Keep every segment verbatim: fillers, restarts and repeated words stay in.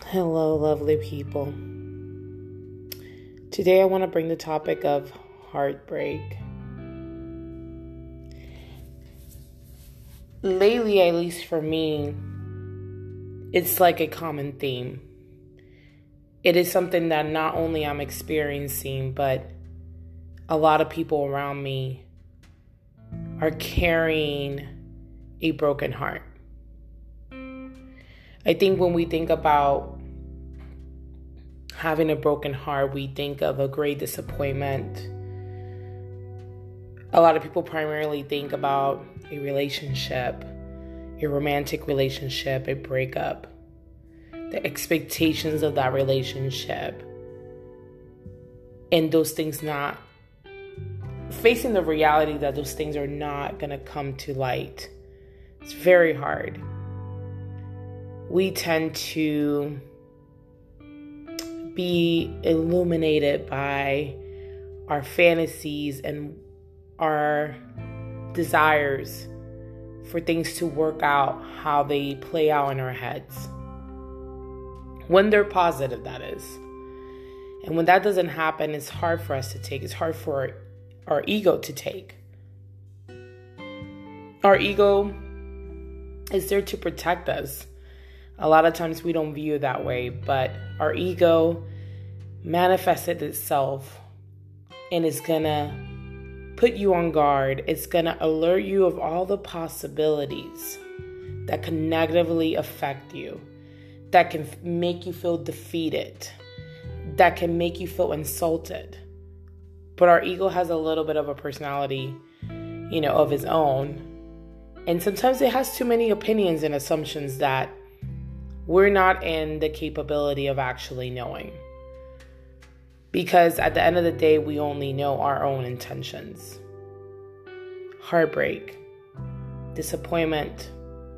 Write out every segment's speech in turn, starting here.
Hello, lovely people. Today I want to bring the topic of heartbreak. Lately, at least for me, it's like a common theme. It is something that not only I'm experiencing, but a lot of people around me are carrying a broken heart. I think when we think about having a broken heart, we think of a great disappointment. A lot of people primarily think about a relationship, a romantic relationship, a breakup, the expectations of that relationship, and those things not facing the reality that those things are not going to come to light. It's very hard. We tend to be illuminated by our fantasies and our desires for things to work out how they play out in our heads. When they're positive, that is. And when that doesn't happen, it's hard for us to take. It's hard for our ego to take. Our ego is there to protect us. A lot of times we don't view it that way, but our ego manifested itself and it's gonna put you on guard. It's gonna alert you of all the possibilities that can negatively affect you, that can make you feel defeated, that can make you feel insulted. But our ego has a little bit of a personality, you know, of its own. And sometimes it has too many opinions and assumptions that we're not in the capability of actually knowing. Because at the end of the day, we only know our own intentions. Heartbreak, disappointment.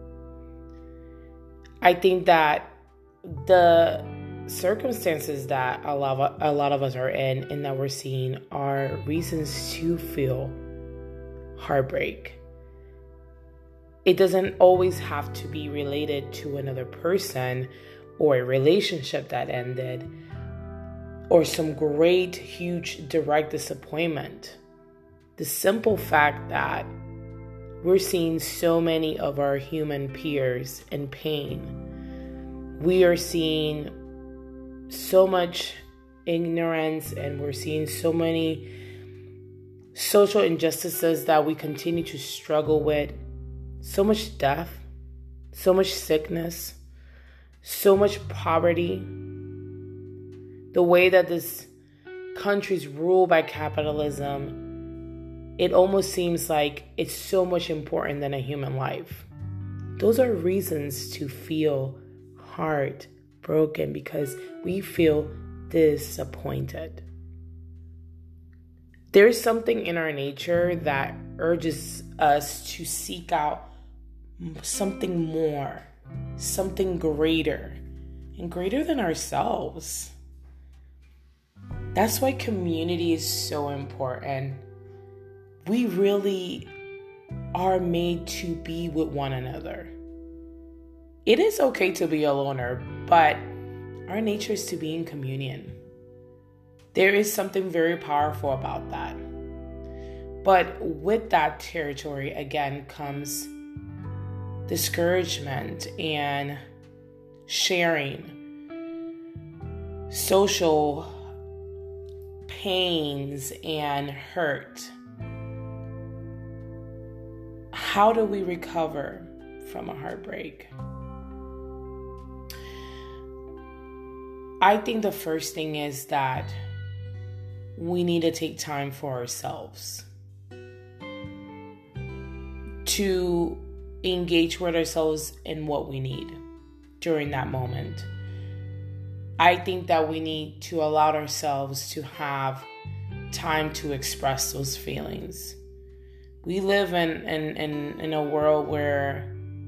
I think that the circumstances that a lot of, a lot of us are in and that we're seeing are reasons to feel heartbreak. It doesn't always have to be related to another person or a relationship that ended or some great, huge, direct disappointment. The simple fact that we're seeing so many of our human peers in pain. We are seeing so much ignorance and we're seeing so many social injustices that we continue to struggle with. So much death, so much sickness, so much poverty. The way that this country's ruled by capitalism, it almost seems like it's so much important than a human life. Those are reasons to feel heartbroken because we feel disappointed. There's something in our nature that urges us to seek out something more, something greater, and greater than ourselves. That's why community is so important. We really are made to be with one another. It is okay to be a loner, but our nature is to be in communion. There is something very powerful about that. But with that territory, again, comes discouragement and sharing, social pains and hurt. How do we recover from a heartbreak? I think the first thing is that we need to take time for ourselves to engage with ourselves in what we need during that moment. I think that we need to allow ourselves to have time to express those feelings. We live in, in, in, in a world where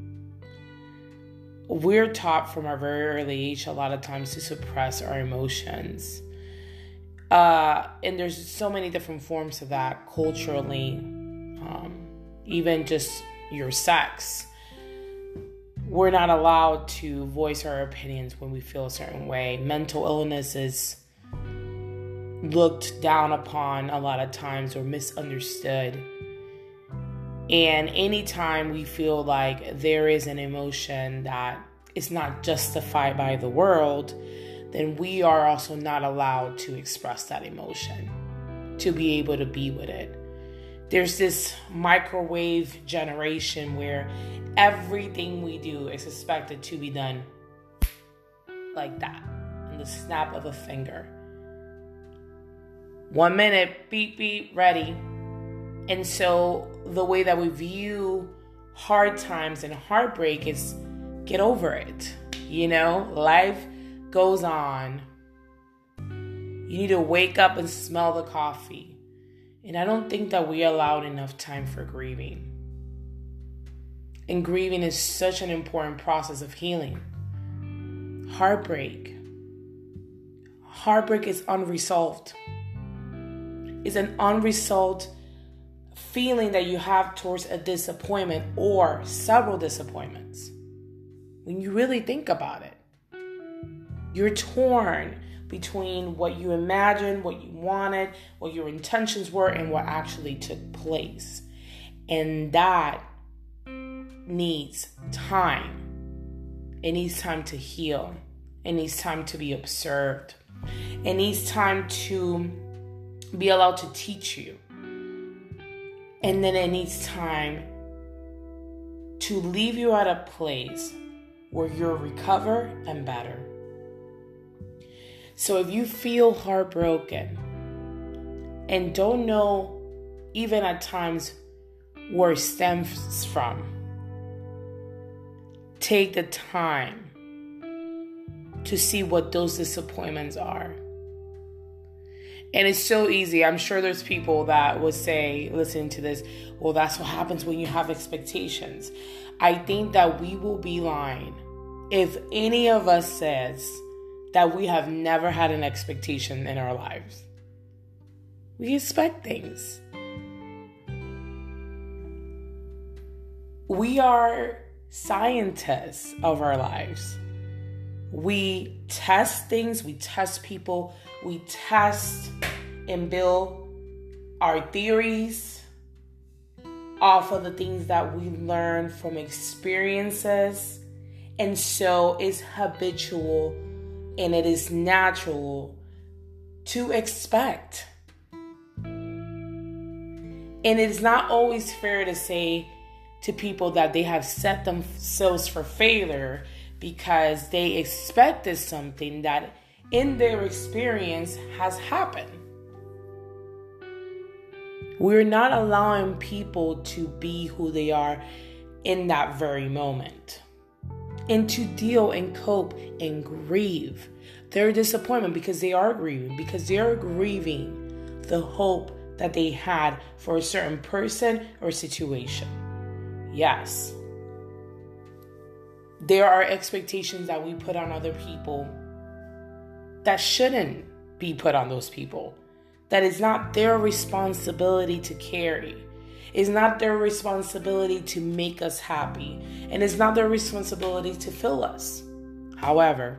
we're taught from a very early age a lot of times to suppress our emotions. Uh, and there's so many different forms of that culturally, um, even just your sex. we're not allowed to voice our opinions when we feel a certain way. Mental illness is looked down upon a lot of times or misunderstood. And anytime we feel like there is an emotion that is not justified by the world, then we are also not allowed to express that emotion, to be able to be with it. There's this microwave generation where everything we do is expected to be done like that, in the snap of a finger. One minute, beep, beep, ready. And so the way that we view hard times and heartbreak is get over it. You know, life goes on. You need to wake up and smell the coffee. And I don't think that we allowed enough time for grieving. And grieving is such an important process of healing. Heartbreak. Heartbreak is unresolved. It's an unresolved feeling that you have towards a disappointment or several disappointments. When you really think about it, you're torn between what you imagined, what you wanted, what your intentions were, and what actually took place. And that needs time. It needs time to heal. It needs time to be observed. It needs time to be allowed to teach you. And then it needs time to leave you at a place where you'll recover and better. So if you feel heartbroken and don't know even at times where it stems from, take the time to see what those disappointments are. And it's so easy. I'm sure there's people that would say, listening to this, well, that's what happens when you have expectations. I think that we will be lying if any of us says that we have never had an expectation in our lives. We expect things. We are scientists of our lives. We test things, we test people, we test and build our theories off of the things that we learn from experiences. And so it's habitual and it is natural to expect. And it's not always fair to say to people that they have set themselves for failure because they expected something that in their experience has happened. We're not allowing people to be who they are in that very moment and to deal and cope and grieve their disappointment because they are grieving, because they are grieving the hope that they had for a certain person or situation. Yes, there are expectations that we put on other people that shouldn't be put on those people. That is not their responsibility to carry. It's not their responsibility to make us happy. And it's not their responsibility to fill us. However,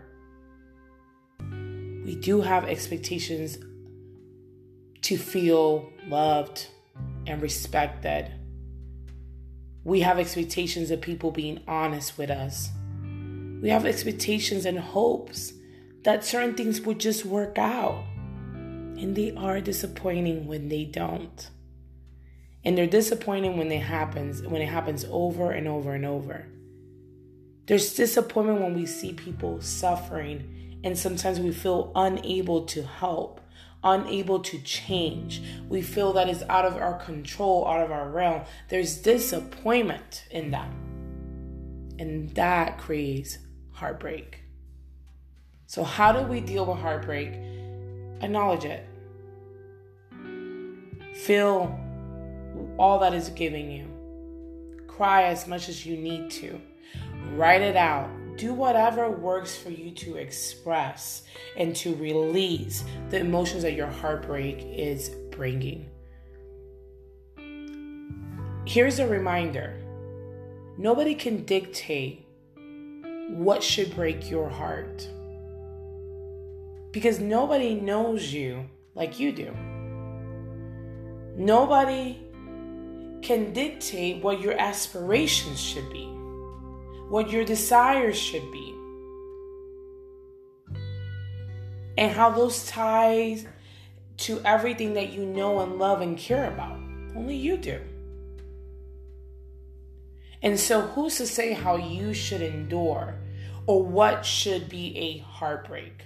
we do have expectations to feel loved and respected. We have expectations of people being honest with us. We have expectations and hopes that certain things would just work out. And they are disappointing when they don't. And they're disappointing when it happens, when it happens over and over and over. There's disappointment when we see people suffering, and sometimes we feel unable to help, unable to change. We feel that it's out of our control, out of our realm. There's disappointment in that. And that creates heartbreak. So how do we deal with heartbreak? Acknowledge it. Feel all that is giving you. Cry as much as you need to. Write it out. Do whatever works for you to express and to release the emotions that your heartbreak is bringing. Here's a reminder. Nobody can dictate what should break your heart. Because nobody knows you like you do. Nobody can dictate what your aspirations should be, what your desires should be, and how those ties to everything that you know and love and care about. Only you do. And so who's to say how you should endure or what should be a heartbreak?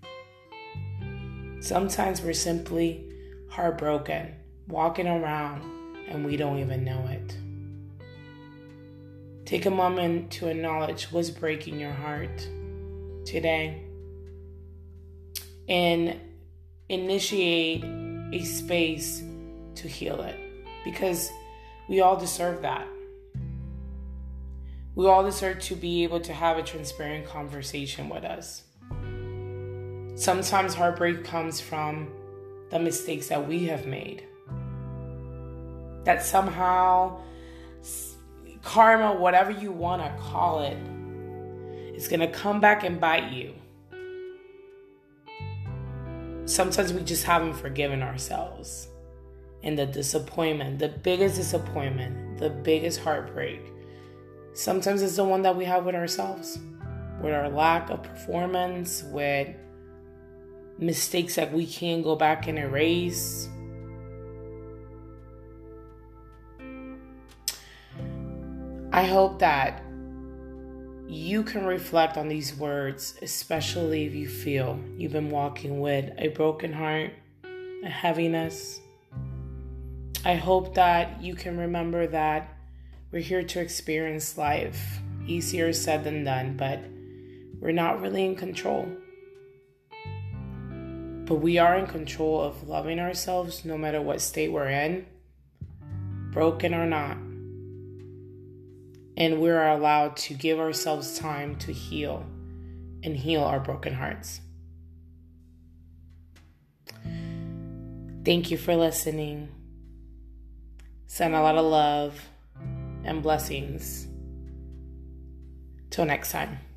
Sometimes we're simply heartbroken, walking around, and we don't even know it. Take a moment to acknowledge what's breaking your heart today and initiate a space to heal it, because we all deserve that. We all deserve to be able to have a transparent conversation with us. Sometimes heartbreak comes from the mistakes that we have made. That somehow karma, whatever you want to call it, is going to come back and bite you. Sometimes we just haven't forgiven ourselves. And the disappointment, the biggest disappointment, the biggest heartbreak, sometimes it's the one that we have with ourselves, with our lack of performance, with mistakes that we can't go back and erase. I hope that you can reflect on these words, especially if you feel you've been walking with a broken heart, a heaviness. I hope that you can remember that we're here to experience life. Easier said than done, but we're not really in control. But we are in control of loving ourselves no matter what state we're in, broken or not. And we're allowed to give ourselves time to heal and heal our broken hearts. Thank you for listening. Send a lot of love and blessings. Till next time.